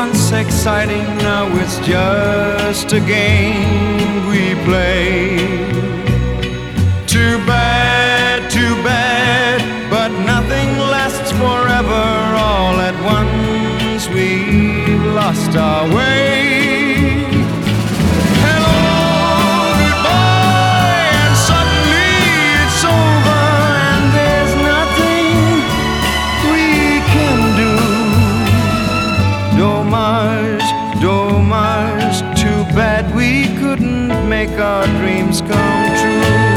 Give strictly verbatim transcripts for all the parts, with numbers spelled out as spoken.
once exciting, now it's just a game we play. Too bad, too bad, but nothing lasts forever. All at once we've lost our way. Dommage, too bad we couldn't make our dreams come true.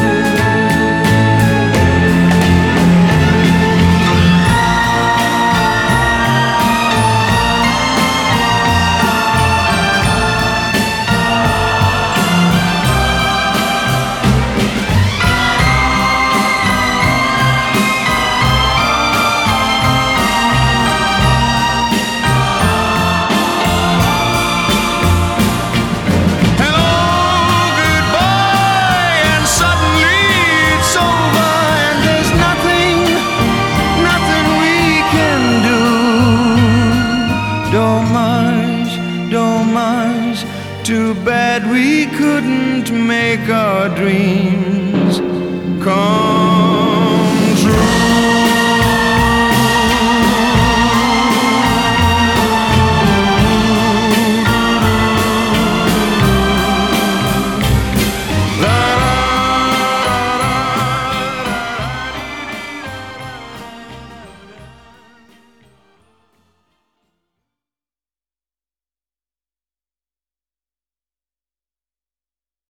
Dommage, dommage, too bad we couldn't make our dreams come